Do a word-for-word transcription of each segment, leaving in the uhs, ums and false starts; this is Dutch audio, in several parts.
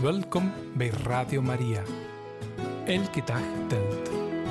Welkom bij Radio Maria. Elke dag telt.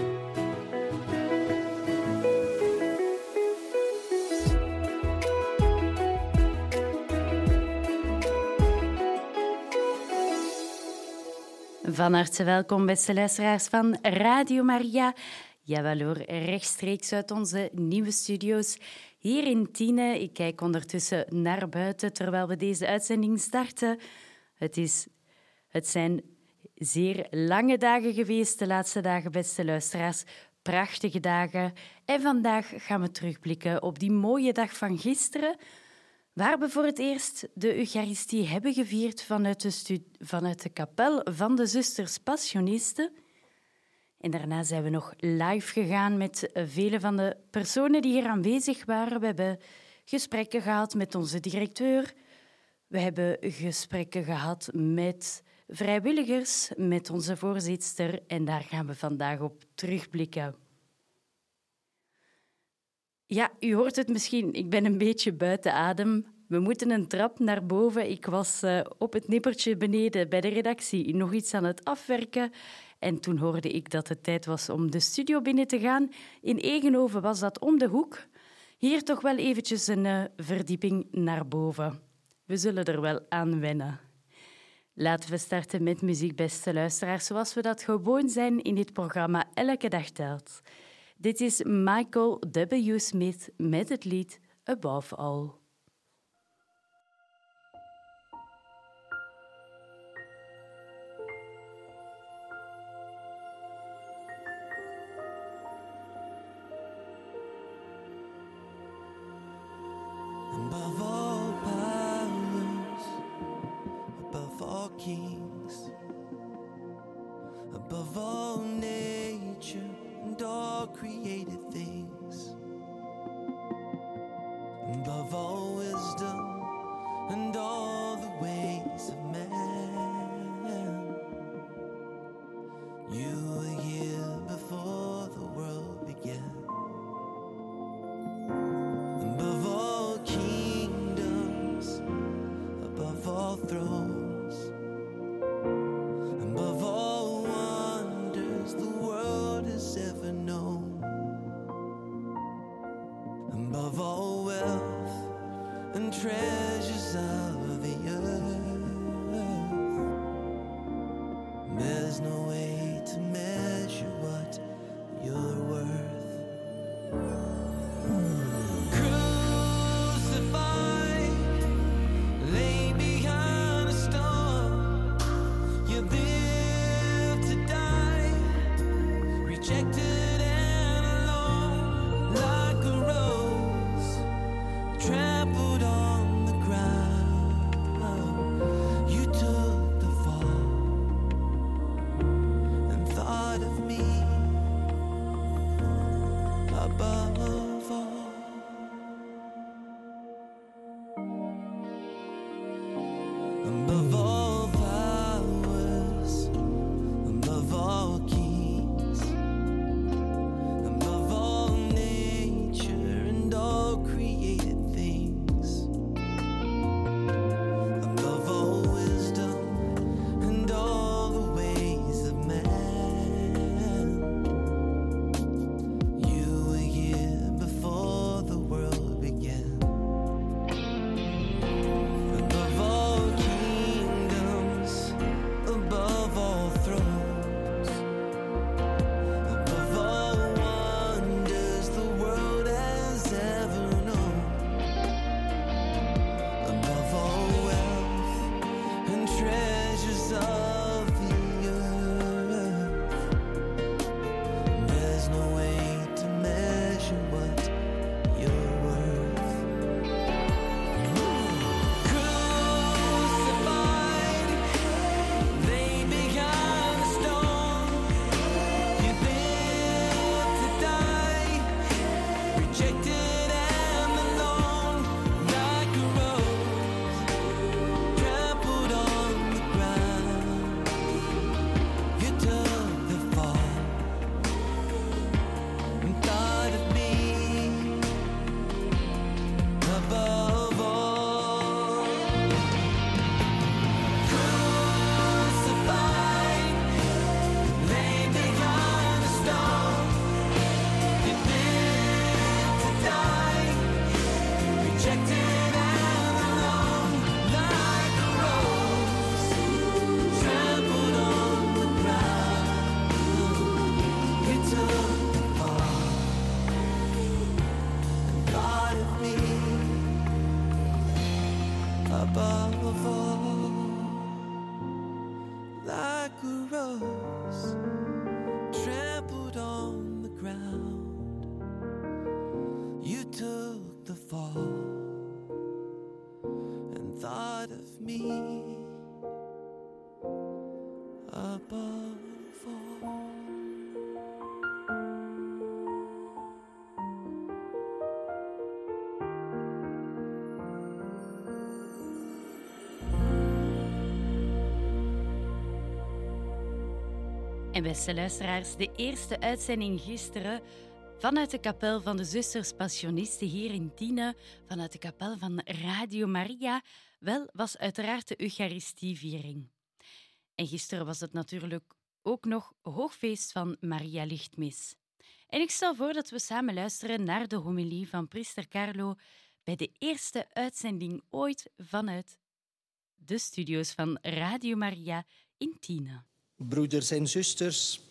Van harte welkom, beste luisteraars van Radio Maria. Jawel hoor, rechtstreeks uit onze nieuwe studio's hier in Tiene. Ik kijk ondertussen naar buiten terwijl we deze uitzending starten. Het, is, het zijn zeer lange dagen geweest, de laatste dagen, beste luisteraars. Prachtige dagen. En vandaag gaan we terugblikken op die mooie dag van gisteren, waar we voor het eerst de Eucharistie hebben gevierd vanuit de, stu- vanuit de kapel van de Zusters Passionisten. En daarna zijn we nog live gegaan met vele van de personen die hier aanwezig waren. We hebben gesprekken gehad met onze directeur. We hebben gesprekken gehad met vrijwilligers, met onze voorzitster. En daar gaan we vandaag op terugblikken. Ja, u hoort het misschien, ik ben een beetje buiten adem. We moeten een trap naar boven. Ik was uh, op het nippertje beneden bij de redactie nog iets aan het afwerken. En toen hoorde ik dat het tijd was om de studio binnen te gaan. In Egenhoven was dat om de hoek. Hier toch wel eventjes een uh, verdieping naar boven. We zullen er wel aan wennen. Laten we starten met muziek, beste luisteraars, zoals we dat gewoon zijn in dit programma Elke Dag Telt. Dit is Michael W. Smith met het lied Above All. Above all powers, above all kings, above all nature and all created things, above all wisdom and all the ways of man. You were here before the world began. Above all kingdoms, above all thrones, above all wonders the world has ever known, above all wealth and treasures of the earth, there's no way to measure what you're worth. Above all powers, above all kings, above all nature and all created things, above all, like a rose trampled on the ground. You took the fall and thought of me above all. En beste luisteraars, de eerste uitzending gisteren vanuit de kapel van de Zusters Passionisten hier in Tiene, vanuit de kapel van Radio Maria, wel, was uiteraard de Eucharistieviering. En gisteren was het natuurlijk ook nog hoogfeest van Maria Lichtmis. En ik stel voor dat we samen luisteren naar de homilie van priester Carlo bij de eerste uitzending ooit vanuit de studio's van Radio Maria in Tiene. Broeders en zusters,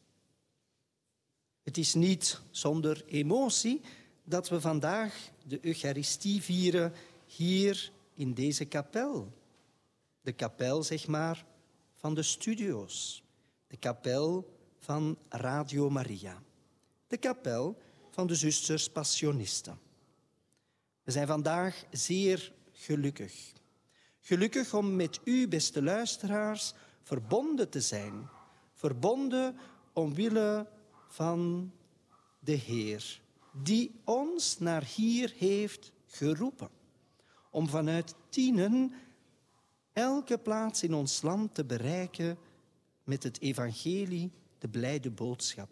het is niet zonder emotie dat we vandaag de Eucharistie vieren hier in deze kapel. De kapel, zeg maar, van de studio's. De kapel van Radio Maria. De kapel van de Zusters Passionisten. We zijn vandaag zeer gelukkig. Gelukkig om met u, beste luisteraars, verbonden te zijn. Verbonden omwille van de Heer, die ons naar hier heeft geroepen. Om vanuit Tienen elke plaats in ons land te bereiken met het evangelie, de blijde boodschap.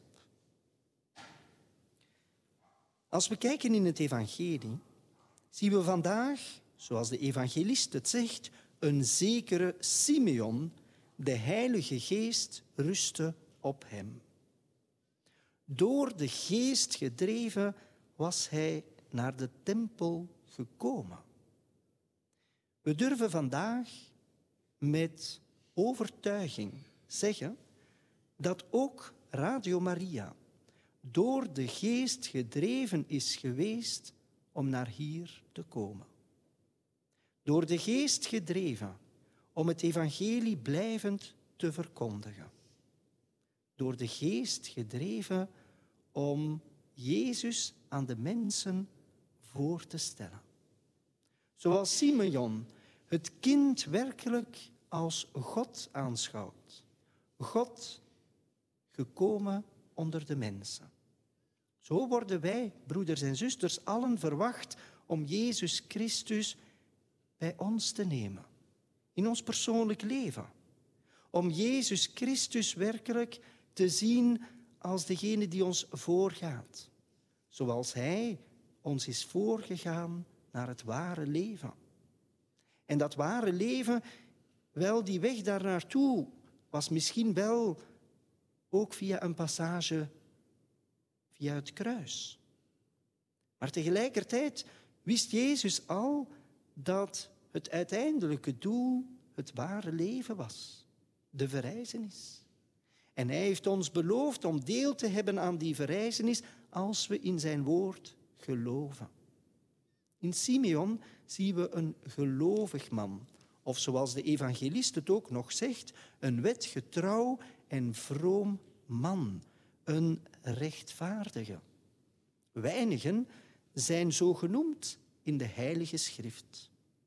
Als we kijken in het evangelie, zien we vandaag, zoals de evangelist het zegt, een zekere Simeon. De Heilige Geest rustte op hem. Door de Geest gedreven was hij naar de tempel gekomen. We durven vandaag met overtuiging zeggen dat ook Radio Maria door de Geest gedreven is geweest om naar hier te komen. Door de Geest gedreven om het evangelie blijvend te verkondigen. Door de Geest gedreven om Jezus aan de mensen voor te stellen. Zoals Simeon het kind werkelijk als God aanschouwt. God gekomen onder de mensen. Zo worden wij, broeders en zusters, allen verwacht om Jezus Christus bij ons te nemen. In ons persoonlijk leven. Om Jezus Christus werkelijk te zien als degene die ons voorgaat. Zoals Hij ons is voorgegaan naar het ware leven. En dat ware leven, wel, die weg daar naartoe was misschien wel ook via een passage via het kruis. Maar tegelijkertijd wist Jezus al dat het uiteindelijke doel het ware leven was, de verrijzenis. En hij heeft ons beloofd om deel te hebben aan die verrijzenis als we in zijn woord geloven. In Simeon zien we een gelovig man, of zoals de evangelist het ook nog zegt, een wetgetrouw en vroom man, een rechtvaardige. Weinigen zijn zo genoemd in de Heilige Schrift.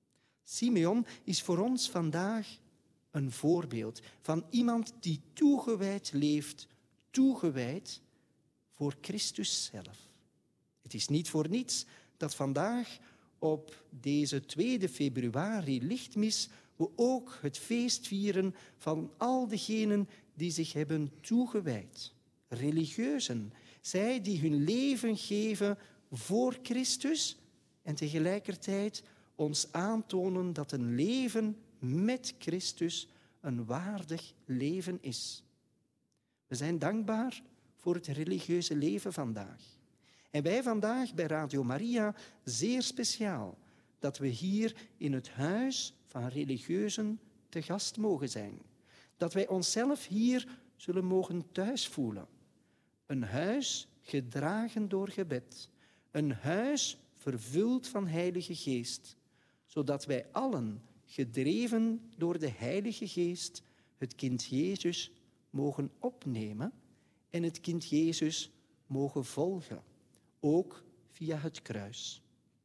Simeon is voor ons vandaag een voorbeeld van iemand die toegewijd leeft, toegewijd voor Christus zelf. Het is niet voor niets dat vandaag op deze tweede februari lichtmis we ook het feest vieren van al degenen die zich hebben toegewijd. Religieuzen, zij die hun leven geven voor Christus en tegelijkertijd ons aantonen dat een leven met Christus een waardig leven is. We zijn dankbaar voor het religieuze leven vandaag. En wij vandaag bij Radio Maria zeer speciaal dat we hier in het huis van religieuzen te gast mogen zijn. Dat wij onszelf hier zullen mogen thuis voelen. Een huis gedragen door gebed. Een huis vervuld van Heilige Geest. zodat wij allen, gedreven door de Heilige Geest, het kind Jezus mogen opnemen en het kind Jezus mogen volgen, ook via het kruis.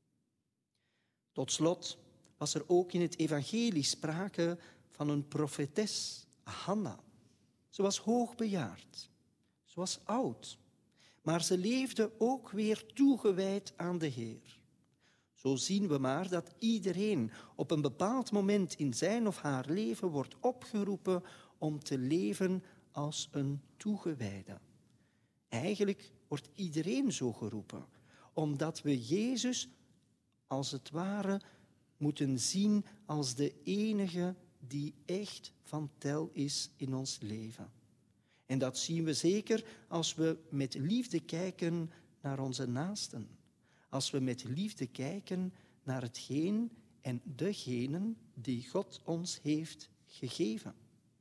Tot slot was er ook in het evangelie sprake van een profetes, Hanna. Ze was hoogbejaard, ze was oud, maar ze leefde ook weer toegewijd aan de Heer. Zo zien we maar dat iedereen op een bepaald moment in zijn of haar leven wordt opgeroepen om te leven als een toegewijde. Eigenlijk wordt iedereen zo geroepen, omdat we Jezus als het ware moeten zien als de enige die echt van tel is in ons leven. En dat zien we zeker als we met liefde kijken naar onze naasten. Als we met liefde kijken naar hetgeen en degenen die God ons heeft gegeven.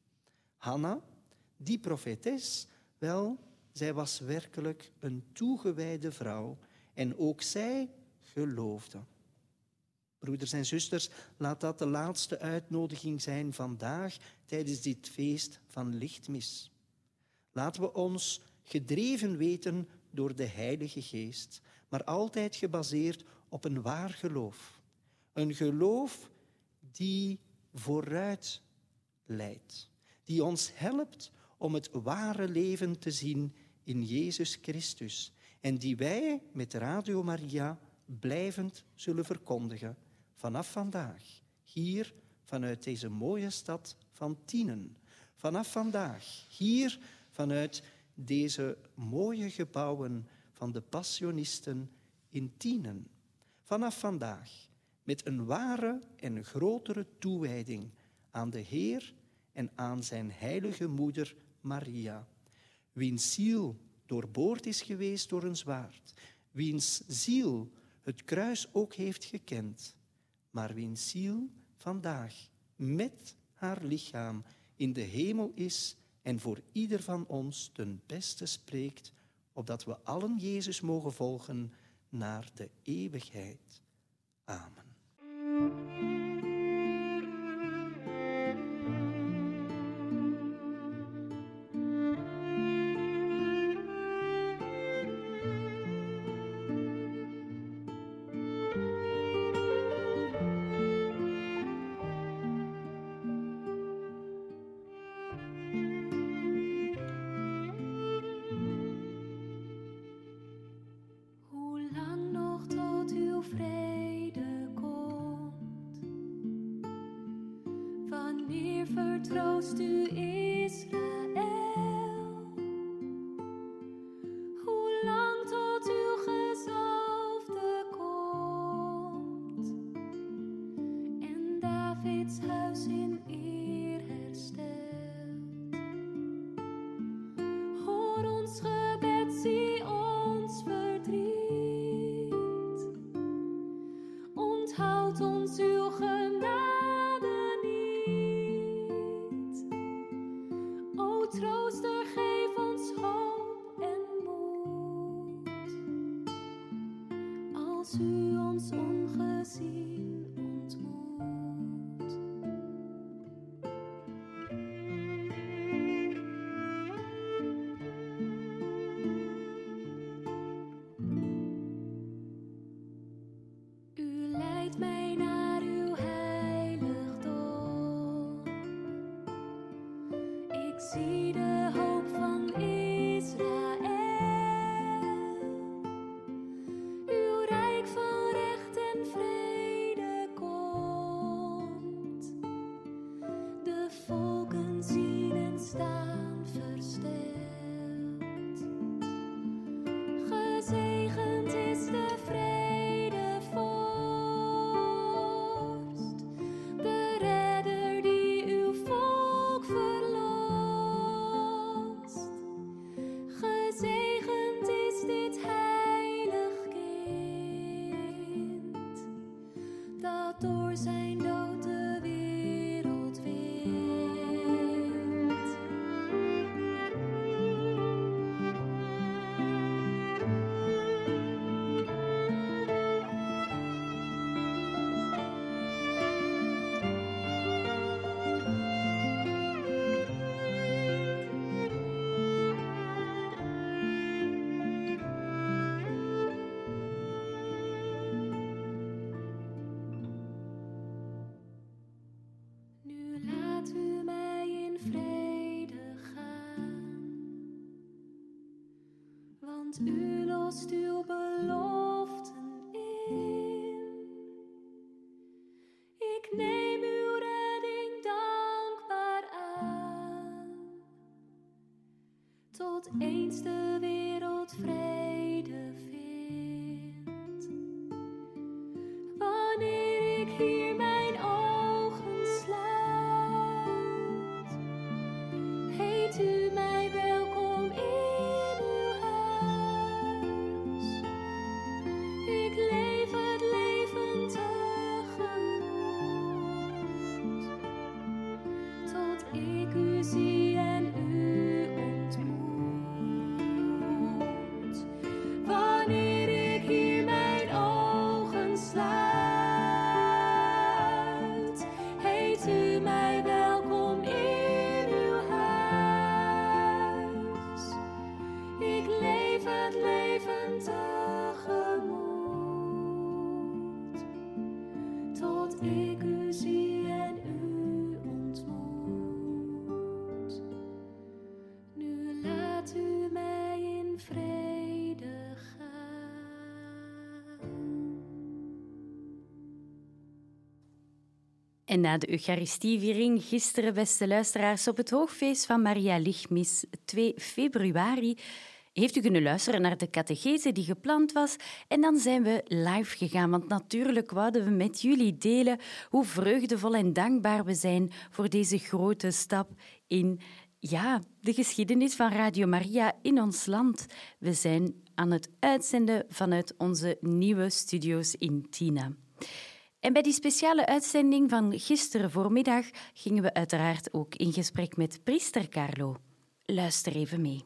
Hanna, die profetes, wel, zij was werkelijk een toegewijde vrouw en ook zij geloofde. Broeders en zusters, laat dat de laatste uitnodiging zijn vandaag tijdens dit feest van Lichtmis. Laten we ons gedreven weten door de Heilige Geest, maar altijd gebaseerd op een waar geloof. Een geloof die vooruit leidt, die ons helpt om het ware leven te zien in Jezus Christus en die wij met Radio Maria blijvend zullen verkondigen vanaf vandaag, hier vanuit deze mooie stad van Tienen. Vanaf vandaag, hier vanuit deze mooie gebouwen van de Passionisten in Tienen. Vanaf vandaag met een ware en grotere toewijding aan de Heer en aan zijn heilige moeder Maria, wiens ziel doorboord is geweest door een zwaard, wiens ziel het kruis ook heeft gekend, maar wiens ziel vandaag met haar lichaam in de hemel is en voor ieder van ons ten beste spreekt, opdat we allen Jezus mogen volgen naar de eeuwigheid. Amen. Vertroost u Israël? Hoe lang tot uw gezalfde komt en Davids huis in eer herstelt? Hoor ons gebed, zie ons verdriet. Onthoud ons uw genade. Trooster, geef ons hoop en moed, als u ons ongezien ontmoet. U leidt mij naar uw heiligdom. Ik zie de hoop van Israël, uw rijk van recht en vrede komt. De volken zien en staan versteld. Gezegend is de vredevorst, de redder die uw volk verlost. Gezegend is dit heilig kind, dat door zijn dood de wereld wint. want u lost uw beloften in. Ik neem uw redding dankbaar aan, tot eens de wereld vrede vindt. Wanneer ik hier mijn ogen sluit, heet u mij welkom in uw huis. Ik leef het leven tegemoet, tot ik u zie en u ontmoet. Wanneer ik hier mijn ogen sluit, heet u mij welkom in uw huis. Ik leef het leven tegemoet, tot ik u zie en u ontmoet. Nu laat u mij in vrede gaan. En na de Eucharistieviering gisteren, beste luisteraars, op het hoogfeest van Maria Lichtmis, twee februari, heeft u kunnen luisteren naar de catechese die gepland was. En dan zijn we live gegaan, want natuurlijk wouden we met jullie delen hoe vreugdevol en dankbaar we zijn voor deze grote stap in ja, de geschiedenis van Radio Maria in ons land. We zijn aan het uitzenden vanuit onze nieuwe studio's in Tiene. En bij die speciale uitzending van gisteren voormiddag gingen we uiteraard ook in gesprek met priester Carlo. Luister even mee.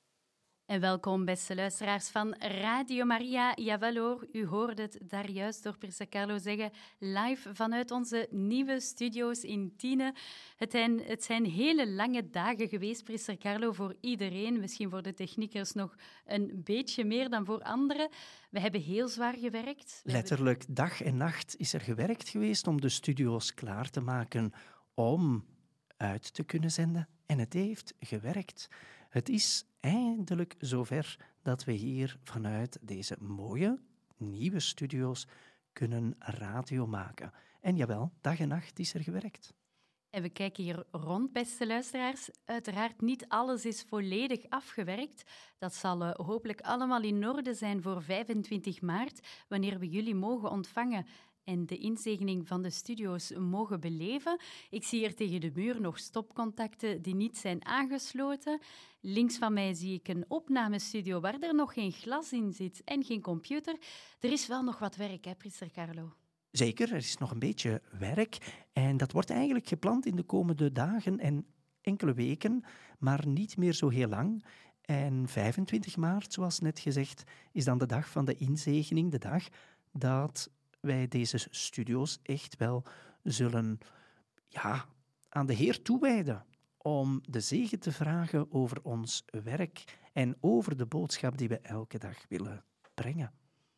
En welkom, beste luisteraars van Radio Maria. Jawel hoor, u hoorde het daar juist door priester Carlo zeggen, live vanuit onze nieuwe studio's in Tiene. Het zijn, het zijn hele lange dagen geweest, priester Carlo, voor iedereen. Misschien voor de techniekers nog een beetje meer dan voor anderen. We hebben heel zwaar gewerkt. We Letterlijk dag en nacht is er gewerkt geweest om de studio's klaar te maken om uit te kunnen zenden. En het heeft gewerkt. Het is eindelijk zover dat we hier vanuit deze mooie, nieuwe studio's kunnen radio maken. En jawel, dag en nacht is er gewerkt. En we kijken hier rond, beste luisteraars. Uiteraard niet alles is volledig afgewerkt. Dat zal uh, hopelijk allemaal in orde zijn voor vijfentwintig maart, wanneer we jullie mogen ontvangen en de inzegening van de studio's mogen beleven. Ik zie hier tegen de muur nog stopcontacten die niet zijn aangesloten. Links van mij zie ik een opnamestudio waar er nog geen glas in zit en geen computer. Er is wel nog wat werk, hè, priester Carlo? Zeker, er is nog een beetje werk en dat wordt eigenlijk gepland in de komende dagen en enkele weken, maar niet meer zo heel lang. En vijfentwintig maart, zoals net gezegd, is dan de dag van de inzegening, de dag dat wij deze studio's echt wel zullen ja, aan de Heer toewijden om de zegen te vragen over ons werk en over de boodschap die we elke dag willen brengen.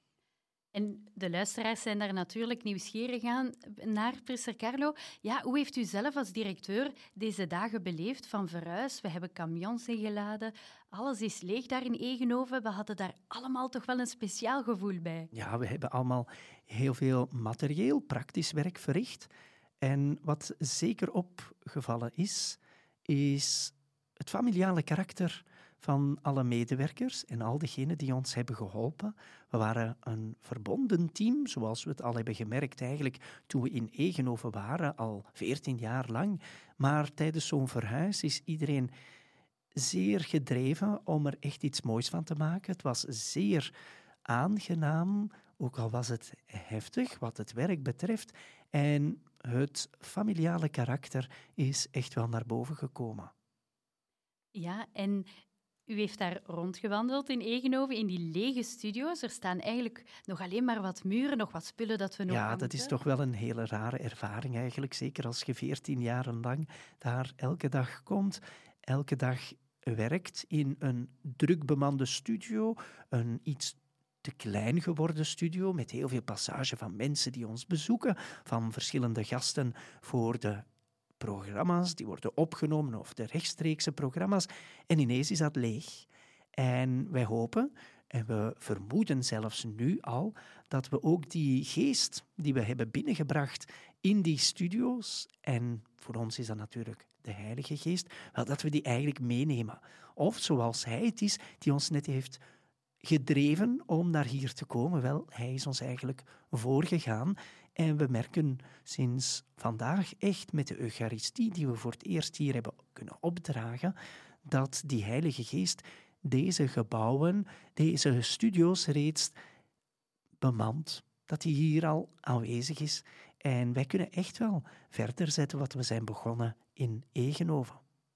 En de luisteraars zijn daar natuurlijk nieuwsgierig aan naar, priester Carlo. Ja, hoe heeft u zelf als directeur deze dagen beleefd van verhuis? We hebben camions ingeladen, alles is leeg daar in Egenhoven. We hadden daar allemaal toch wel een speciaal gevoel bij. Ja, we hebben allemaal heel veel materieel, praktisch werk verricht. En wat zeker opgevallen is, is het familiale karakter van alle medewerkers en al diegenen die ons hebben geholpen. We waren een verbonden team, zoals we het al hebben gemerkt eigenlijk toen we in Egenhoven waren, al veertien jaar lang. Maar tijdens zo'n verhuis is iedereen zeer gedreven om er echt iets moois van te maken. Het was zeer aangenaam, ook al was het heftig wat het werk betreft. En het familiale karakter is echt wel naar boven gekomen. Ja, en u heeft daar rondgewandeld in Egenhoven, in die lege studio's. Er staan eigenlijk nog alleen maar wat muren, nog wat spullen dat we nog Ja, moeten. dat is toch wel een hele rare ervaring eigenlijk. Zeker als je veertien jaren lang daar elke dag komt, elke dag werkt in een druk bemande studio, een iets te klein geworden studio met heel veel passage van mensen die ons bezoeken, van verschillende gasten voor de programma's die worden opgenomen of de rechtstreekse programma's. En ineens is dat leeg. En wij hopen, en we vermoeden zelfs nu al, dat we ook die geest die we hebben binnengebracht in die studio's, en voor ons is dat natuurlijk de Heilige Geest, wel, dat we die eigenlijk meenemen. Of zoals Hij het is, die ons net heeft gedreven om naar hier te komen. Wel, Hij is ons eigenlijk voorgegaan. En we merken sinds vandaag echt met de Eucharistie, die we voor het eerst hier hebben kunnen opdragen, dat die Heilige Geest deze gebouwen, deze studio's reeds bemant. Dat die hier al aanwezig is. En wij kunnen echt wel verder zetten wat we zijn begonnen in Egenhoven.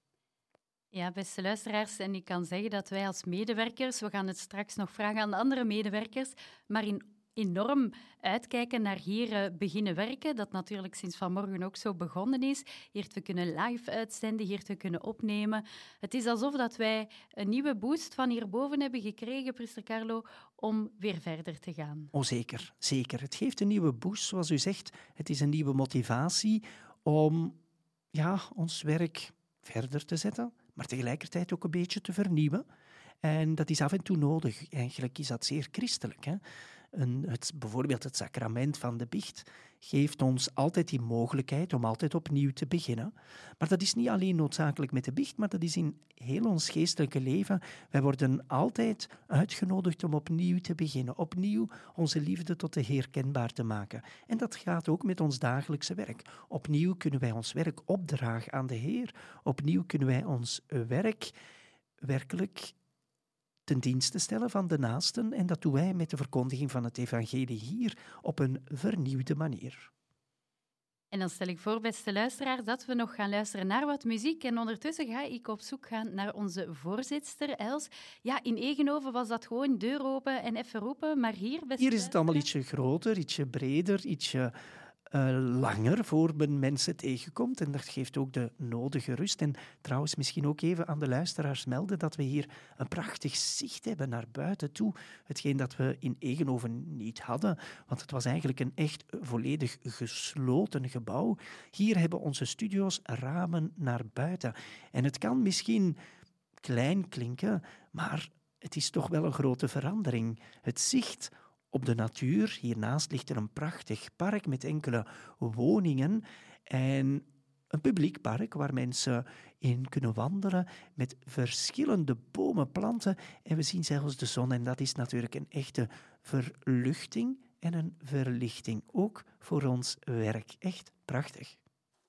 Ja, beste luisteraars, en ik kan zeggen dat wij als medewerkers, we gaan het straks nog vragen aan de andere medewerkers, maar in enorm uitkijken naar hier uh, beginnen werken, dat natuurlijk sinds vanmorgen ook zo begonnen is, hier te kunnen live uitzenden, hier te kunnen opnemen. Het is alsof dat wij een nieuwe boost van hierboven hebben gekregen, priester Carlo, om weer verder te gaan. Oh, zeker, zeker. Het geeft een nieuwe boost, zoals u zegt. Het is een nieuwe motivatie om ja, ons werk verder te zetten, maar tegelijkertijd ook een beetje te vernieuwen. En dat is af en toe nodig. Eigenlijk is dat zeer christelijk, hè? Een, het, bijvoorbeeld het sacrament van de biecht geeft ons altijd die mogelijkheid om altijd opnieuw te beginnen. Maar dat is niet alleen noodzakelijk met de biecht, maar dat is in heel ons geestelijke leven. Wij worden altijd uitgenodigd om opnieuw te beginnen, opnieuw onze liefde tot de Heer kenbaar te maken. En dat gaat ook met ons dagelijkse werk. Opnieuw kunnen wij ons werk opdragen aan de Heer. Opnieuw kunnen wij ons werk werkelijk ten dienste stellen van de naasten, en dat doen wij met de verkondiging van het evangelie hier op een vernieuwde manier. En dan stel ik voor, beste luisteraars, dat we nog gaan luisteren naar wat muziek. En ondertussen ga ik op zoek gaan naar onze voorzitster, Els. Ja, in Egenhoven was dat gewoon deur open en even roepen, maar hier... Beste hier is het allemaal ietsje groter, ietsje breder, ietsje Uh, langer voor men mensen tegenkomt. En dat geeft ook de nodige rust. En trouwens, misschien ook even aan de luisteraars melden dat we hier een prachtig zicht hebben naar buiten toe. Hetgeen dat we in Egenhoven niet hadden, want het was eigenlijk een echt volledig gesloten gebouw. Hier hebben onze studio's ramen naar buiten. En het kan misschien klein klinken, maar het is toch wel een grote verandering. Het zicht op de natuur. Hiernaast ligt er een prachtig park met enkele woningen en een publiek park waar mensen in kunnen wandelen met verschillende bomen, planten. En we zien zelfs de zon en dat is natuurlijk een echte verluchting en een verlichting. Ook voor ons werk. Echt prachtig.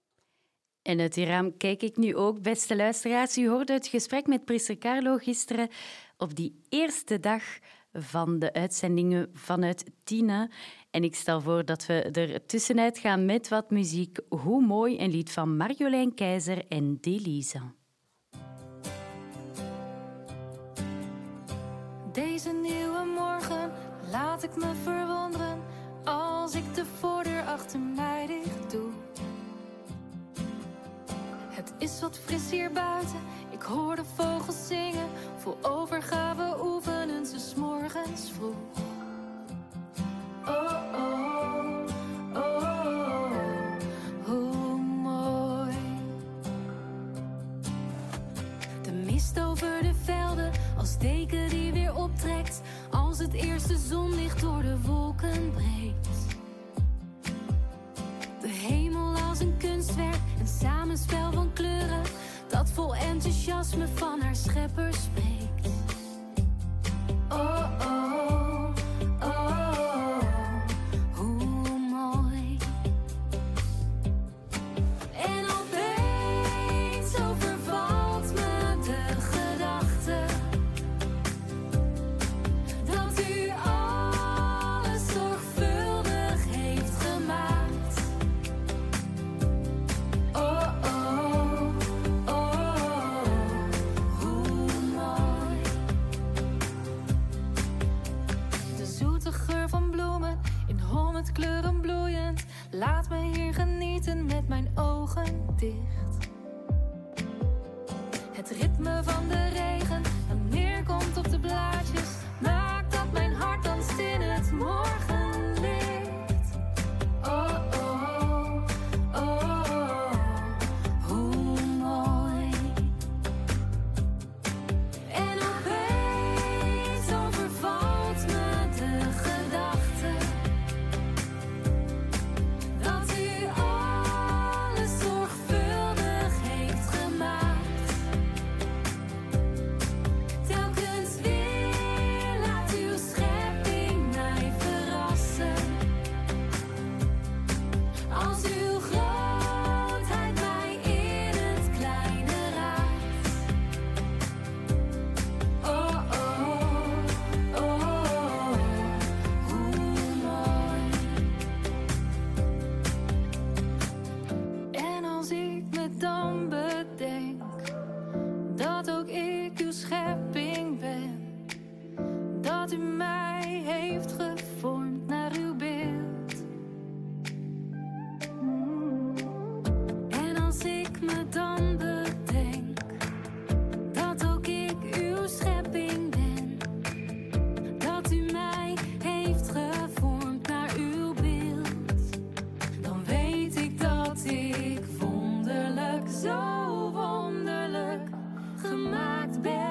En uit die raam kijk ik nu ook, beste luisteraars. U hoorde het gesprek met priester Carlo gisteren op die eerste dag van de uitzendingen vanuit Tiene. En ik stel voor dat we er tussenuit gaan met wat muziek. Hoe mooi, een lied van Marjolein Keizer en Delisa. Deze nieuwe morgen laat ik me verwonderen als ik de voordeur achter mij dicht doe. Het is wat fris hier buiten, ik hoor de vogels zingen. Vol overgave oefenen ze 's morgens vroeg. Oh, oh, oh, oh, hoe mooi. De mist over de velden, als deken die weer optrekt. Als het eerste zonlicht door de wolken breekt. De hemel als een kunstwerk, een samenspel van kleuren dat vol enthousiasme van haar schepper spreekt. Oh, oh, oh, oh, hoe mooi. En opeens overvalt me de gedachte dat u alles zorgvuldig heeft gemaakt. Oh, oh, oh, hoe mooi. me dan bedenk dat ook ik uw schepping ben, dat u mij heeft gevormd naar uw beeld, dan weet ik dat ik wonderlijk, zo wonderlijk gemaakt ben.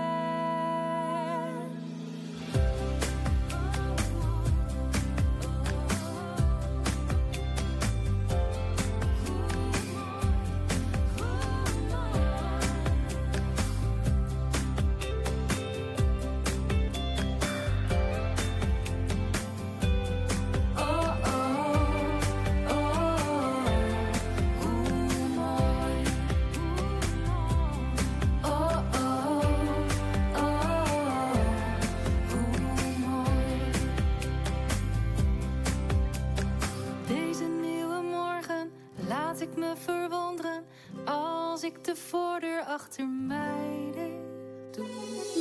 Ik me verwonderen als ik de voordeur achter mij dicht doe.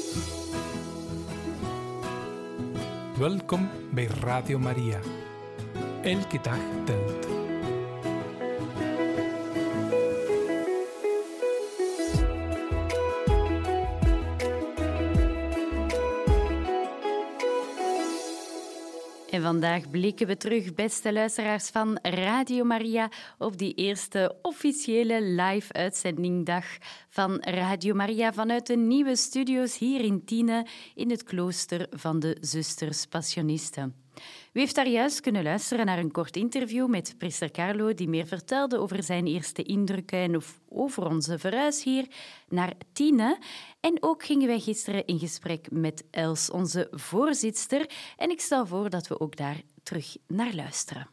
Welkom bij Radio Maria. Elke dag telt. En vandaag blikken we terug, beste luisteraars van Radio Maria, op die eerste officiële live-uitzendingdag van Radio Maria vanuit de nieuwe studio's hier in Tiene, in het klooster van de Zusters Passionisten. U heeft daar juist kunnen luisteren naar een kort interview met priester Carlo, die meer vertelde over zijn eerste indrukken en over onze verhuis hier naar Tiene. En ook gingen wij gisteren in gesprek met Els, onze voorzitster. En ik stel voor dat we ook daar terug naar luisteren.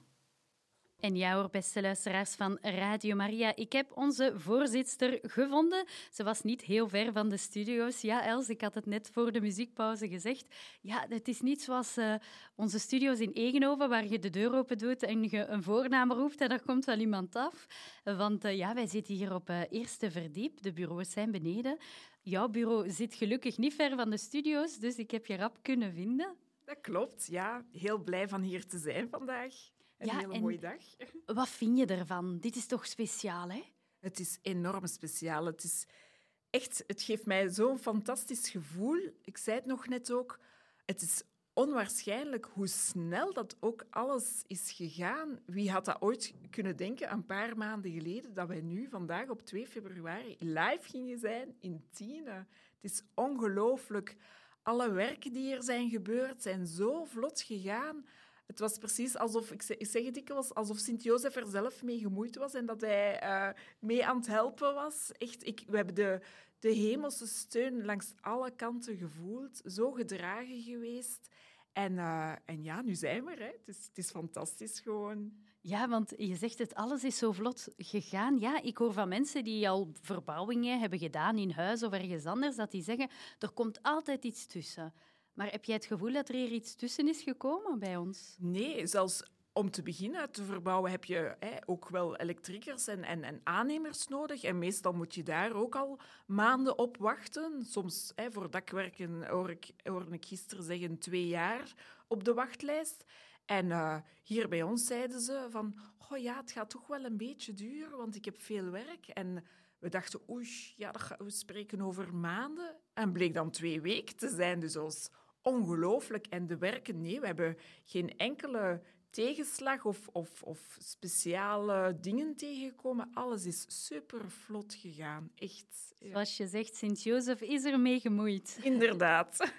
En ja hoor, beste luisteraars van Radio Maria, ik heb onze voorzitster gevonden. Ze was niet heel ver van de studio's. Ja, Els, ik had het net voor de muziekpauze gezegd. Ja, het is niet zoals uh, onze studio's in Egenhoven, waar je de deur open doet en je een voornaam roept en er komt wel iemand af. Want uh, ja, wij zitten hier op uh, eerste verdiep. De bureaus zijn beneden. Jouw bureau zit gelukkig niet ver van de studio's, dus ik heb je rap kunnen vinden. Dat klopt, ja. Heel blij van hier te zijn vandaag. Een ja, hele mooie dag. Wat vind je ervan? Dit is toch speciaal, hè? Het is enorm speciaal. Het is echt, het geeft mij zo'n fantastisch gevoel. Ik zei het nog net ook. Het is onwaarschijnlijk hoe snel dat ook alles is gegaan. Wie had dat ooit kunnen denken, een paar maanden geleden, dat wij nu vandaag op twee februari live gingen zijn in Tiene. Het is ongelooflijk. Alle werken die er zijn gebeurd, zijn zo vlot gegaan. Het was precies alsof, ik zeg, ik zeg het dikwijls, alsof Sint-Jozef er zelf mee gemoeid was en dat hij uh, mee aan het helpen was. Echt, ik, we hebben de, de hemelse steun langs alle kanten gevoeld, zo gedragen geweest. En, uh, en ja, nu zijn we er. Hè. Het is, het is fantastisch gewoon. Ja, want je zegt het, alles is zo vlot gegaan. Ja, ik hoor van mensen die al verbouwingen hebben gedaan in huis of ergens anders, dat die zeggen, er komt altijd iets tussen. Maar heb jij het gevoel dat er hier iets tussen is gekomen bij ons? Nee, zelfs om te beginnen te verbouwen heb je hè, ook wel elektriekers en, en, en aannemers nodig. En meestal moet je daar ook al maanden op wachten. Soms hè, voor dakwerken hoor ik, hoorde ik gisteren zeggen twee jaar op de wachtlijst. En uh, hier bij ons zeiden ze van, oh ja, het gaat toch wel een beetje duren, want ik heb veel werk. En we dachten, oei, ja, dat gaan we spreken over maanden. En bleek dan twee weken te zijn, dus dat was ongelooflijk. En de werken, nee, we hebben geen enkele tegenslag of, of, of speciale dingen tegengekomen. Alles is super vlot gegaan, echt. Ja. Zoals je zegt, Sint-Jozef is ermee gemoeid. Inderdaad.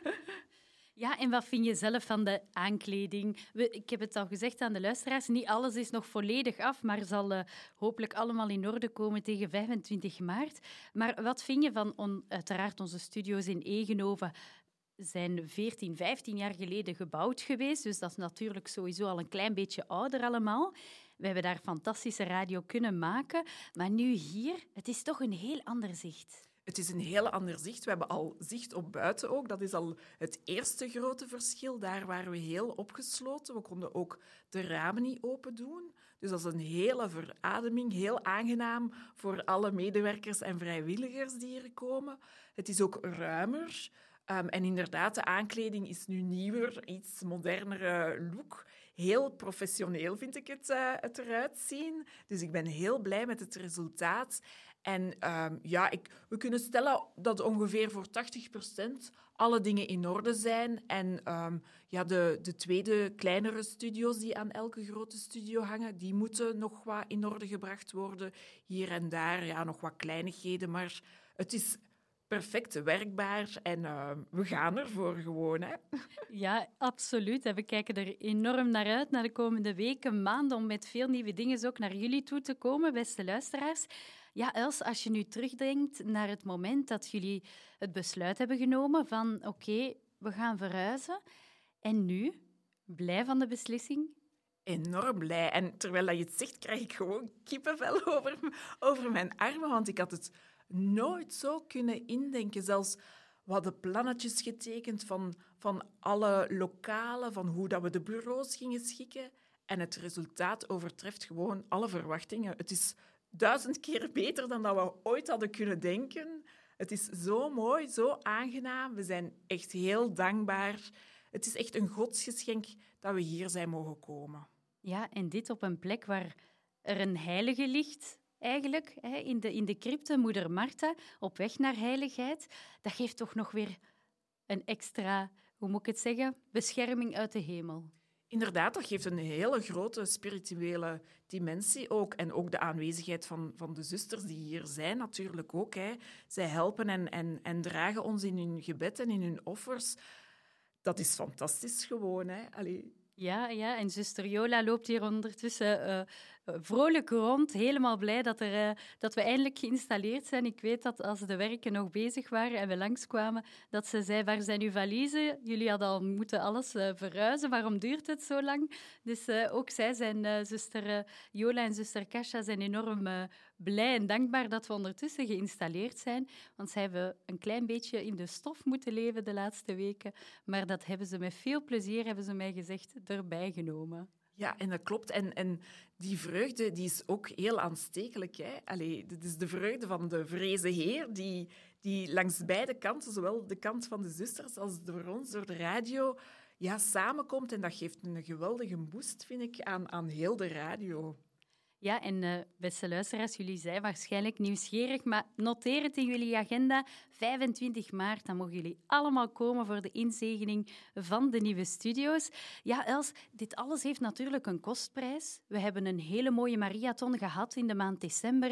Ja, en wat vind je zelf van de aankleding? We, ik heb het al gezegd aan de luisteraars, niet alles is nog volledig af, maar zal uh, hopelijk allemaal in orde komen tegen vijfentwintig maart. Maar wat vind je van, on, uiteraard, onze studio's in Egenhoven zijn veertien, vijftien jaar geleden gebouwd geweest, dus dat is natuurlijk sowieso al een klein beetje ouder allemaal. We hebben daar fantastische radio kunnen maken, maar nu hier, het is toch een heel ander zicht. Het is een heel ander zicht. We hebben al zicht op buiten ook. Dat is al het eerste grote verschil. Daar waren we heel opgesloten. We konden ook de ramen niet open doen. Dus dat is een hele verademing, heel aangenaam voor alle medewerkers en vrijwilligers die hier komen. Het is ook ruimer. Um, en inderdaad, de aankleding is nu nieuwer, iets modernere look. heel professioneel, vind ik het, uh, het eruit zien. Dus ik ben heel blij met het resultaat. En um, ja, ik, we kunnen stellen dat ongeveer voor tachtig procent alle dingen in orde zijn. En um, ja, de, de tweede, kleinere studio's die aan elke grote studio hangen, die moeten nog wat in orde gebracht worden. Hier en daar, ja, nog wat kleinigheden, maar het is perfect werkbaar en uh, we gaan ervoor gewoon. Hè? Ja, absoluut. En we kijken er enorm naar uit, naar de komende weken, maanden, om met veel nieuwe dingen ook naar jullie toe te komen, beste luisteraars. Ja, Els, als je nu terugdenkt naar het moment dat jullie het besluit hebben genomen van oké, okay, we gaan verhuizen. En nu? Blij van de beslissing? Enorm blij. En terwijl je het zegt, krijg ik gewoon kippenvel over, over mijn armen, want ik had het nooit zo kunnen indenken. Zelfs we hadden plannetjes getekend van, van alle lokalen, van hoe dat we de bureaus gingen schikken. En het resultaat overtreft gewoon alle verwachtingen. Het is duizend keer beter dan dat we ooit hadden kunnen denken. Het is zo mooi, zo aangenaam. We zijn echt heel dankbaar. Het is echt een godsgeschenk dat we hier zijn mogen komen. Ja, en dit op een plek waar er een heilige ligt, eigenlijk, hè, in de, in de crypte, moeder Martha, op weg naar heiligheid. Dat geeft toch nog weer een extra, hoe moet ik het zeggen, bescherming uit de hemel. Inderdaad, dat geeft een hele grote spirituele dimensie ook. En ook de aanwezigheid van, van de zusters die hier zijn natuurlijk ook. Hè. Zij helpen en, en, en dragen ons in hun gebed en in hun offers. Dat is fantastisch gewoon. Hè. Allee. Ja, ja, en zuster Jola loopt hier ondertussen uh, vrolijk rond, helemaal blij dat, er, uh, dat we eindelijk geïnstalleerd zijn. Ik weet dat als de werken nog bezig waren en we langskwamen, dat ze zei, waar zijn uw valiezen? Jullie hadden al moeten alles uh, verhuizen, waarom duurt het zo lang? Dus uh, ook zij zijn, uh, zuster uh, Jola en zuster Kasia, zijn enorm uh, blij en dankbaar dat we ondertussen geïnstalleerd zijn. Want zij hebben een klein beetje in de stof moeten leven de laatste weken. Maar dat hebben ze met veel plezier, hebben ze mij gezegd, erbij genomen. Ja, en dat klopt. En, en die vreugde die is ook heel aanstekelijk. Hè? Allee, dit is de vreugde van de vrezen Heer, die, die langs beide kanten, zowel de kant van de zusters als door ons, door de radio, ja, samenkomt. En dat geeft een geweldige boost, vind ik, aan, aan heel de radio. Ja, en uh, beste luisteraars, jullie zijn waarschijnlijk nieuwsgierig, maar noteer het in jullie agenda. vijfentwintig maart, dan mogen jullie allemaal komen voor de inzegening van de nieuwe studio's. Ja, Els, dit alles heeft natuurlijk een kostprijs. We hebben een hele mooie Mariathon gehad in de maand december.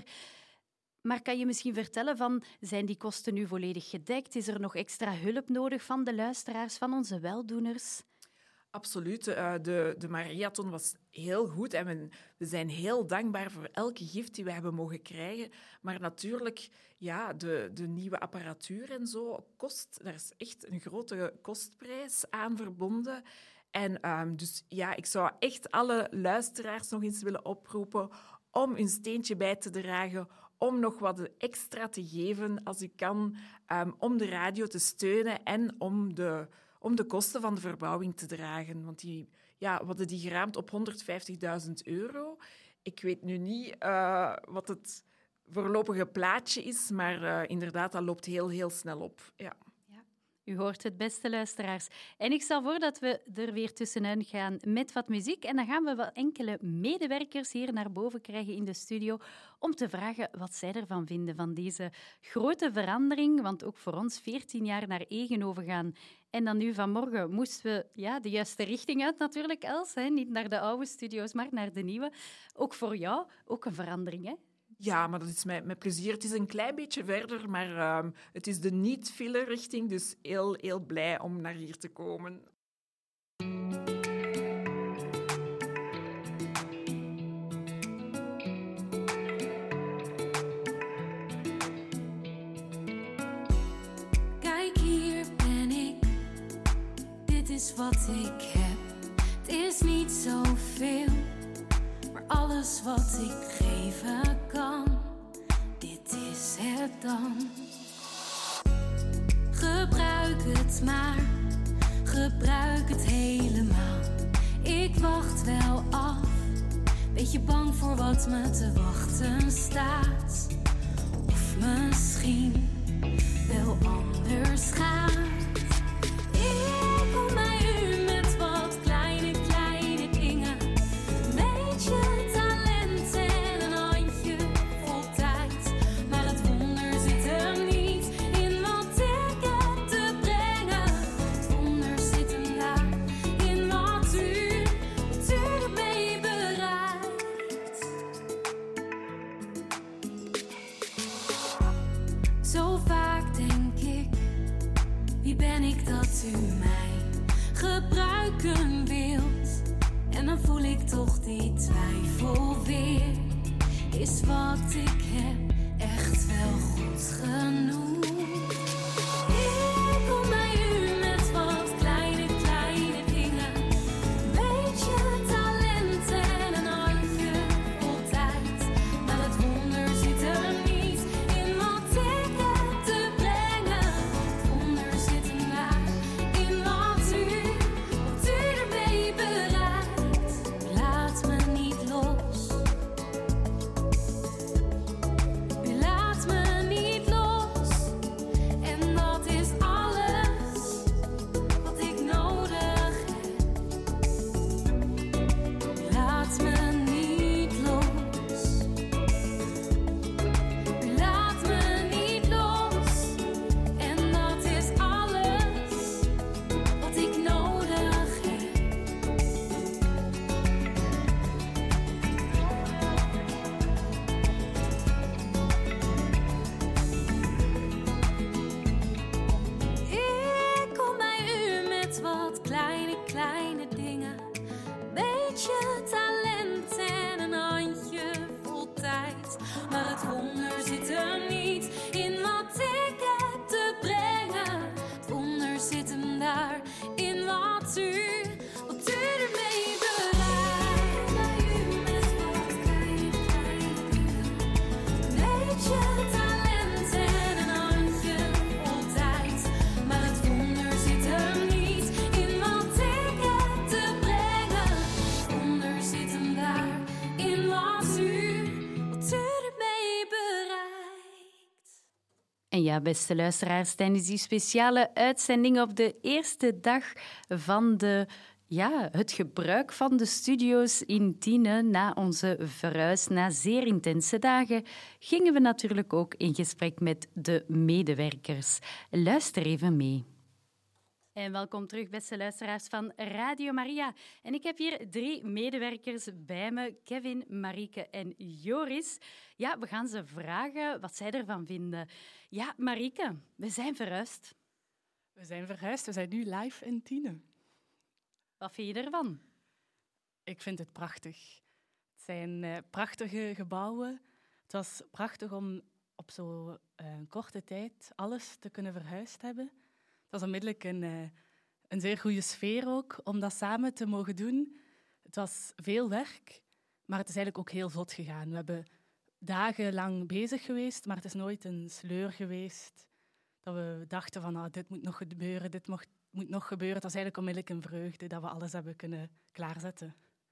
Maar kan je misschien vertellen, van, zijn die kosten nu volledig gedekt? Is er nog extra hulp nodig van de luisteraars, van onze weldoeners? Absoluut. De, de Mariathon was heel goed en we, we zijn heel dankbaar voor elke gift die we hebben mogen krijgen. Maar natuurlijk, ja, de, de nieuwe apparatuur en zo kost, daar is echt een grote kostprijs aan verbonden. En um, dus ja, ik zou echt alle luisteraars nog eens willen oproepen om een steentje bij te dragen, om nog wat extra te geven als u kan, um, om de radio te steunen en om de... om de kosten van de verbouwing te dragen. Want die, ja, we hadden die geraamd op honderdvijftigduizend euro. Ik weet nu niet uh, wat het voorlopige plaatje is, maar uh, inderdaad, dat loopt heel, heel snel op. Ja. U hoort het, beste luisteraars. En ik stel voor dat we er weer tussenuit gaan met wat muziek. En dan gaan we wel enkele medewerkers hier naar boven krijgen in de studio om te vragen wat zij ervan vinden, van deze grote verandering. Want ook voor ons veertien jaar naar Egenhoven gaan. En dan nu vanmorgen moesten we ja, de juiste richting uit natuurlijk, Els. Hè? Niet naar de oude studio's, maar naar de nieuwe. Ook voor jou, ook een verandering, hè? Ja, maar dat is met, met plezier. Het is een klein beetje verder, maar um, het is de niet-file-richting, dus heel, heel blij om naar hier te komen. Kijk, hier ben ik. Dit is wat ik heb. Het is niet zoveel, maar alles wat ik geven kan, dit is het dan. Gebruik het maar, gebruik het helemaal. Ik wacht wel af, beetje bang voor wat me te wachten staat. Of misschien wel anders gaat. Ik kom bij u met wat kleine, kleine dingen. dat u mij gebruiken wilt. En dan voel ik toch die twijfel weer. Is wat ik heb echt wel goed genoeg? Ik kom bij u met wat kleine, kleine dingen. Beetje talent en een handje vol tijd. Maar het wonder zit er niet in wat ik heb te brengen. Het wonder zit hem daar in wat u, wat u ermee bereikt. Laat me niet los. U laat me niet los. En dat is alles wat ik nodig heb. U laat me niet los. U laat me niet los. En dat is alles wat ik nodig heb. Ik kom bij u met wat kleine, kleine dingen. Beetje talent en een handje vol tijd. Maar het wonder zit er niet in wat ik heb te brengen. Het wonder zit hem daar in wat u, wat u ermee bereikt. Bij u met wat kleine, kleine dingen. Beetje talent en een handje vol tijd. Maar het wonder zit er niet in wat ik heb te brengen. Het wonder zit hem daar in wat u, wat u ermee bereikt. En ja, beste luisteraars, tijdens die speciale uitzending op de eerste dag van de, ja, het gebruik van de studio's in Tiene na onze verhuis, na zeer intense dagen, gingen we natuurlijk ook in gesprek met de medewerkers. Luister even mee. En welkom terug, beste luisteraars van Radio Maria. En ik heb hier drie medewerkers bij me, Kevin, Marieke en Joris. Ja, we gaan ze vragen wat zij ervan vinden. Ja, Marieke, we zijn verhuisd. We zijn verhuisd, we zijn nu live in Tiene. Wat vind je ervan? Ik vind het prachtig. Het zijn uh, prachtige gebouwen. Het was prachtig om op zo'n uh, korte tijd alles te kunnen verhuisd hebben. Het was onmiddellijk een, uh, een zeer goede sfeer ook, om dat samen te mogen doen. Het was veel werk, maar het is eigenlijk ook heel vlot gegaan. We hebben dagenlang bezig geweest, maar het is nooit een sleur geweest. Dat we dachten van, ah, dit moet nog gebeuren, dit mocht, moet nog gebeuren. Het was eigenlijk onmiddellijk een vreugde dat we alles hebben kunnen klaarzetten.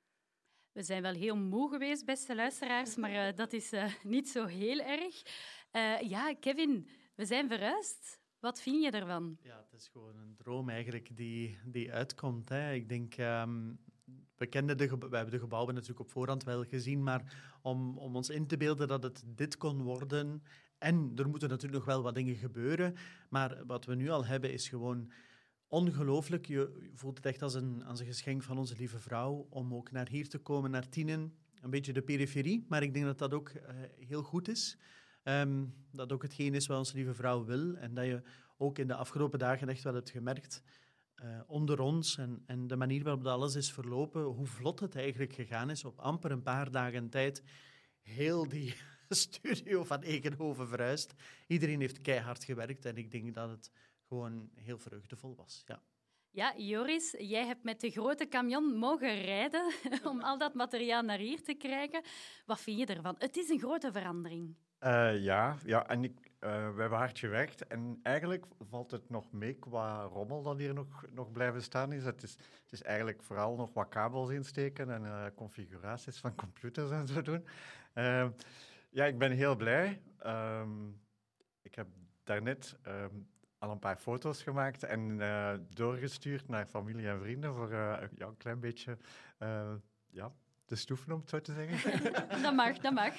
We zijn wel heel moe geweest, beste luisteraars, maar uh, dat is uh, niet zo heel erg. Uh, ja, Kevin, we zijn verhuisd. Wat vind je ervan? Ja, het is gewoon een droom eigenlijk die, die uitkomt. Hè. Ik denk, um, we, kenden de geba- we hebben de gebouwen natuurlijk op voorhand wel gezien, maar om, om ons in te beelden dat het dit kon worden, en er moeten natuurlijk nog wel wat dingen gebeuren, maar wat we nu al hebben is gewoon ongelooflijk. Je voelt het echt als een, als een geschenk van onze lieve vrouw om ook naar hier te komen, naar Tienen. Een beetje de periferie, maar ik denk dat dat ook uh, heel goed is. Um, dat ook hetgeen is wat onze lieve vrouw wil. En dat je ook in de afgelopen dagen echt wel hebt gemerkt, uh, onder ons en, en de manier waarop dat alles is verlopen, hoe vlot het eigenlijk gegaan is. Op amper een paar dagen tijd heel die studio van Egenhoven verhuisd. Iedereen heeft keihard gewerkt en ik denk dat het gewoon heel vreugdevol was. Ja. Ja, Joris, jij hebt met de grote camion mogen rijden om al dat materiaal naar hier te krijgen. Wat vind je ervan? Het is een grote verandering. Uh, ja, ja, en ik, uh, we hebben hard gewerkt en eigenlijk valt het nog mee qua rommel dat hier nog, nog blijven staan is. Het, is. het is eigenlijk vooral nog wat kabels insteken en uh, configuraties van computers en zo doen. Uh, ja, ik ben heel blij. Um, ik heb daarnet um, al een paar foto's gemaakt en uh, doorgestuurd naar familie en vrienden voor uh, ja, een klein beetje uh, ja, te stoeven, om het zo te zeggen. Dat mag, dat mag.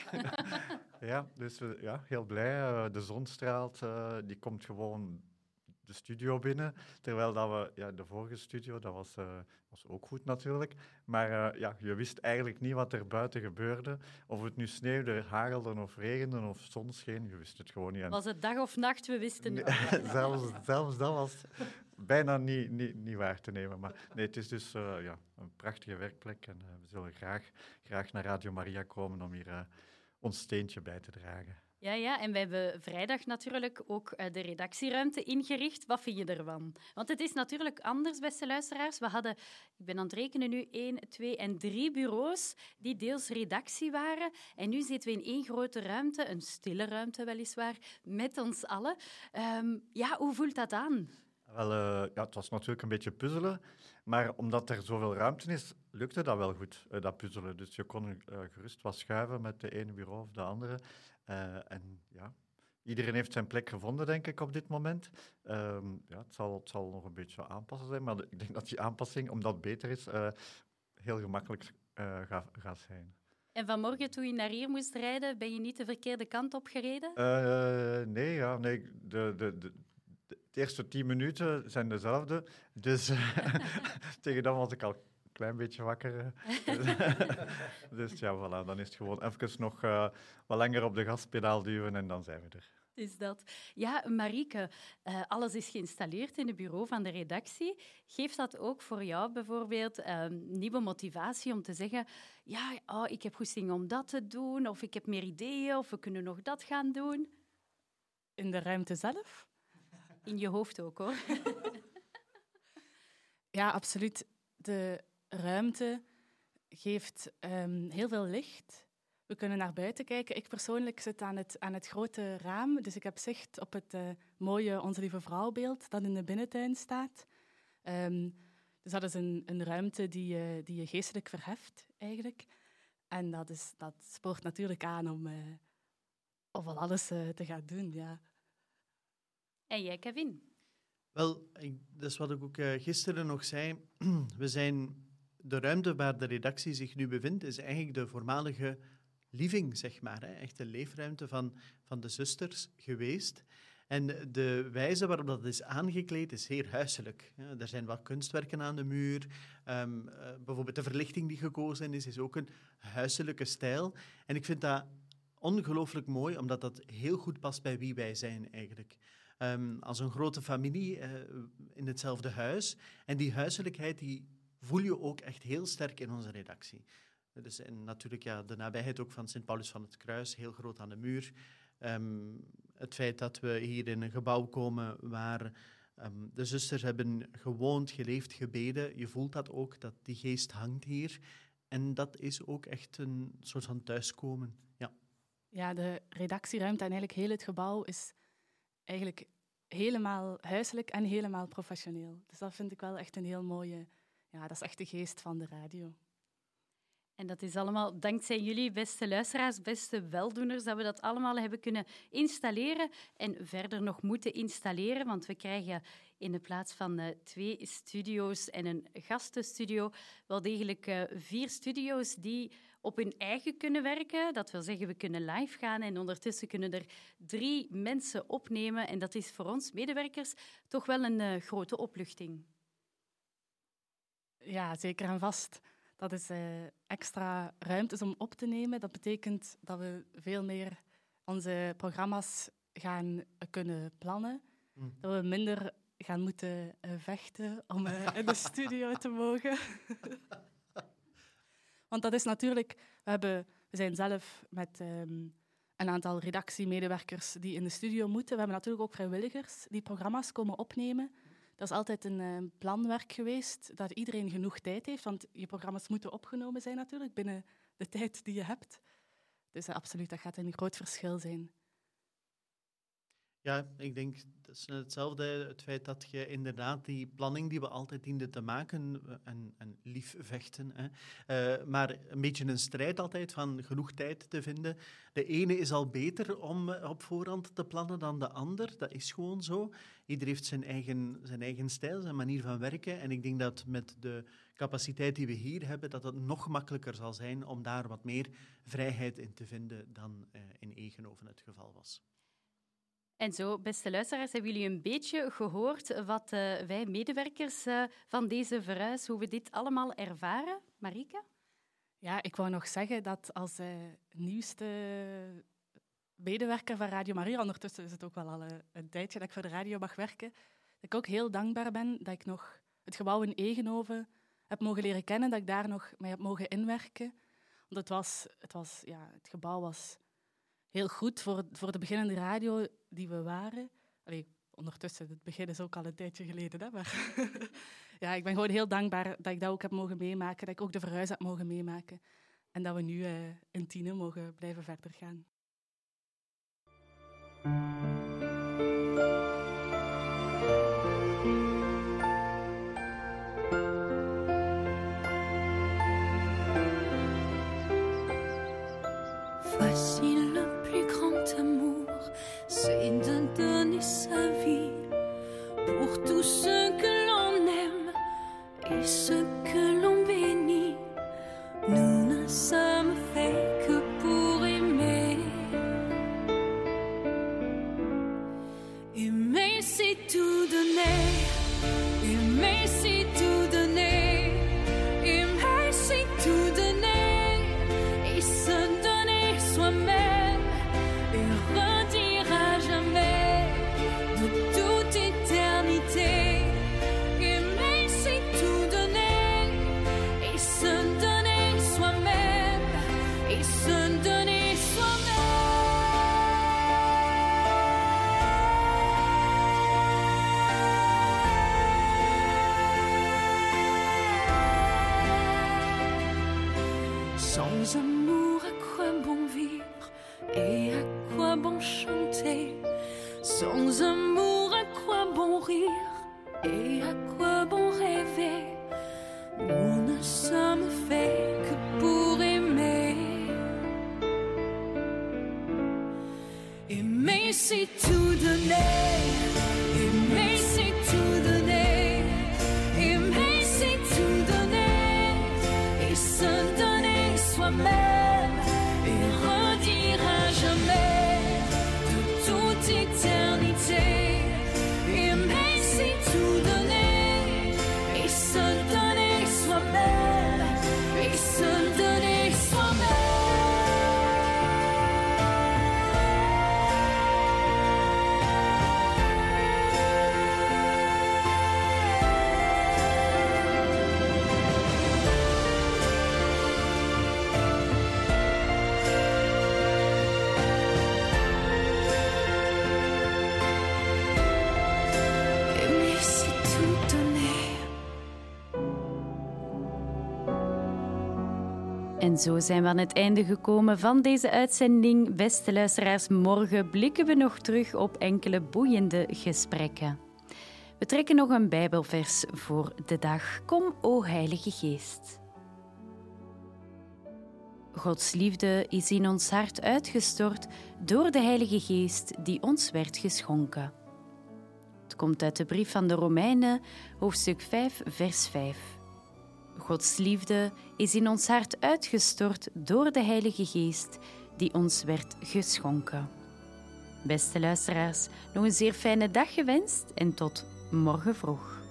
Ja, dus uh, ja, heel blij. Uh, de zon straalt, uh, die komt gewoon de studio binnen. Terwijl dat we, ja, de vorige studio, dat was, uh, was ook goed natuurlijk. Maar uh, ja, je wist eigenlijk niet wat er buiten gebeurde. Of het nu sneeuwde, hagelde of regende of zon scheen, je wist het gewoon niet. En was het dag of nacht, we wisten het. Nee, zelfs, zelfs dat was, bijna niet, niet, niet waar te nemen. Maar nee, het is dus uh, ja, een prachtige werkplek en uh, we zullen graag, graag naar Radio Maria komen om hier uh, ons steentje bij te dragen. Ja, ja, en we hebben vrijdag natuurlijk ook uh, de redactieruimte ingericht. Wat vind je ervan? Want het is natuurlijk anders, beste luisteraars. We hadden, ik ben aan het rekenen nu, één, twee en drie bureaus die deels redactie waren. En nu zitten we in één grote ruimte, een stille ruimte weliswaar, met ons allen. Um, ja, hoe voelt dat aan? Wel, uh, ja, het was natuurlijk een beetje puzzelen, maar omdat er zoveel ruimte is, lukte dat wel goed, uh, dat puzzelen. Dus je kon uh, gerust wat schuiven met de ene bureau of de andere. Uh, en ja, iedereen heeft zijn plek gevonden, denk ik, op dit moment. Um, ja, het, zal, het zal nog een beetje aanpassen zijn, maar de, ik denk dat die aanpassing, omdat het beter is, uh, heel gemakkelijk uh, gaat ga zijn. En vanmorgen, toen je naar hier moest rijden, ben je niet de verkeerde kant op gereden? Uh, nee, ja, nee. De, de, de, de eerste tien minuten zijn dezelfde. Dus uh, tegen dan was ik al een klein beetje wakker. Dus ja, voilà, dan is het gewoon even nog uh, wat langer op de gaspedaal duwen en dan zijn we er. Is dat. Ja, Marieke, uh, alles is geïnstalleerd in het bureau van de redactie. Geeft dat ook voor jou bijvoorbeeld uh, nieuwe motivatie om te zeggen, ja, oh, ik heb goesting om dat te doen, of ik heb meer ideeën, of we kunnen nog dat gaan doen? In de ruimte zelf? In je hoofd ook, hoor. Ja, absoluut. De ruimte geeft um, heel veel licht. We kunnen naar buiten kijken. Ik persoonlijk zit aan het, aan het grote raam, dus ik heb zicht op het uh, mooie Onze Lieve Vrouw-beeld dat in de binnentuin staat. Um, dus dat is een, een ruimte die, uh, die je geestelijk verheft, eigenlijk. En dat, is, dat spoort natuurlijk aan om, uh, om van alles uh, te gaan doen, ja. En jij, Kevin? Wel, ik, dat is wat ik ook uh, gisteren nog zei. We zijn, de ruimte waar de redactie zich nu bevindt, is eigenlijk de voormalige living, zeg maar. Hè? Echt de leefruimte van, van de zusters geweest. En de wijze waarop dat is aangekleed is zeer huiselijk. Ja, er zijn wat kunstwerken aan de muur. Um, uh, bijvoorbeeld de verlichting die gekozen is, is ook een huiselijke stijl. En ik vind dat ongelooflijk mooi, omdat dat heel goed past bij wie wij zijn eigenlijk. Um, als een grote familie uh, in hetzelfde huis. En die huiselijkheid die voel je ook echt heel sterk in onze redactie. Dus, en natuurlijk ja, de nabijheid ook van Sint Paulus van het Kruis, heel groot aan de muur. Um, het feit dat we hier in een gebouw komen waar um, de zusters hebben gewoond, geleefd, gebeden. Je voelt dat ook, dat die geest hangt hier. En dat is ook echt een soort van thuiskomen. Ja, ja, de redactieruimte en eigenlijk heel het gebouw is eigenlijk helemaal huiselijk en helemaal professioneel. Dus dat vind ik wel echt een heel mooie... Ja, dat is echt de geest van de radio. En dat is allemaal dankzij jullie, beste luisteraars, beste weldoeners, dat we dat allemaal hebben kunnen installeren en verder nog moeten installeren, want we krijgen in de plaats van uh, twee studio's en een gastenstudio wel degelijk uh, vier studio's die op hun eigen kunnen werken. Dat wil zeggen, we kunnen live gaan en ondertussen kunnen er drie mensen opnemen. En dat is voor ons medewerkers toch wel een uh, grote opluchting. Ja, zeker en vast. Dat is uh, extra ruimtes om op te nemen. Dat betekent dat we veel meer onze programma's gaan kunnen plannen. Mm. Dat we minder gaan moeten uh, vechten om uh, in de studio te mogen. Want dat is natuurlijk... We, hebben, we zijn zelf met um, een aantal redactiemedewerkers die in de studio moeten. We hebben natuurlijk ook vrijwilligers die programma's komen opnemen. Dat is altijd een uh, planwerk geweest, dat iedereen genoeg tijd heeft. Want je programma's moeten opgenomen zijn natuurlijk, binnen de tijd die je hebt. Dus uh, absoluut, dat gaat een groot verschil zijn. Ja, ik denk, dat is hetzelfde. Het feit dat je inderdaad die planning die we altijd dienden te maken, en, en lief vechten, hè, uh, maar een beetje een strijd altijd van genoeg tijd te vinden. De ene is al beter om op voorhand te plannen dan de ander. Dat is gewoon zo. Ieder heeft zijn eigen, zijn eigen stijl, zijn manier van werken. En ik denk dat met de capaciteit die we hier hebben, dat het nog makkelijker zal zijn om daar wat meer vrijheid in te vinden dan uh, in Egenoven het geval was. En zo, beste luisteraars, hebben jullie een beetje gehoord wat uh, wij medewerkers uh, van deze verhuis, hoe we dit allemaal ervaren? Marieke? Ja, ik wou nog zeggen dat als uh, nieuwste medewerker van Radio Maria, ondertussen is het ook wel al een, een tijdje dat ik voor de radio mag werken, dat ik ook heel dankbaar ben dat ik nog het gebouw in Egenhoven heb mogen leren kennen, dat ik daar nog mee heb mogen inwerken. Want het, was, het, was, ja, het gebouw was heel goed voor, voor de beginnende radio die we waren. Allee, ondertussen, het begin is ook al een tijdje geleden. Hè? Maar ja, ik ben gewoon heel dankbaar dat ik dat ook heb mogen meemaken, dat ik ook de verhuis heb mogen meemaken. En dat we nu uh, in Tiene mogen blijven verder gaan. Voici le plus grand amour, c'est de donner sa vie pour tous ceux que l'on aime et ceux que l'on bénit. Nous ne sommes faits que pour aimer. Aimer, c'est tout donner. Aimer, c'est tout donner. Aimer, c'est tout donner. Et se donner soi-même. Et redire à jamais de toute éternité. Aimer, c'est tout donner. Et se donner soi-même. Et se donner soi-même. Sans amour, à quoi bon vivre et à quoi bon chanter? Sans amour, à quoi bon rire et à quoi bon rêver? Nous ne sommes faits que pour aimer. Aimer, c'est tout donner. Aimer, c'est tout donner. Aimer, c'est tout donner. Et se donner soi-même. Et redire à jamais de toute éternité. Aimer, c'est tout donner. Et se donner soi-même. Et se donner soi-même. Aimer, c'est tout donner. En zo zijn we aan het einde gekomen van deze uitzending. Beste luisteraars, morgen blikken we nog terug op enkele boeiende gesprekken. We trekken nog een Bijbelvers voor de dag. Kom, o Heilige Geest. Gods liefde is in ons hart uitgestort door de Heilige Geest die ons werd geschonken. Het komt uit de brief van de Romeinen, hoofdstuk vijf, vers vijf. Gods liefde is in ons hart uitgestort door de Heilige Geest die ons werd geschonken. Beste luisteraars, nog een zeer fijne dag gewenst en tot morgen vroeg.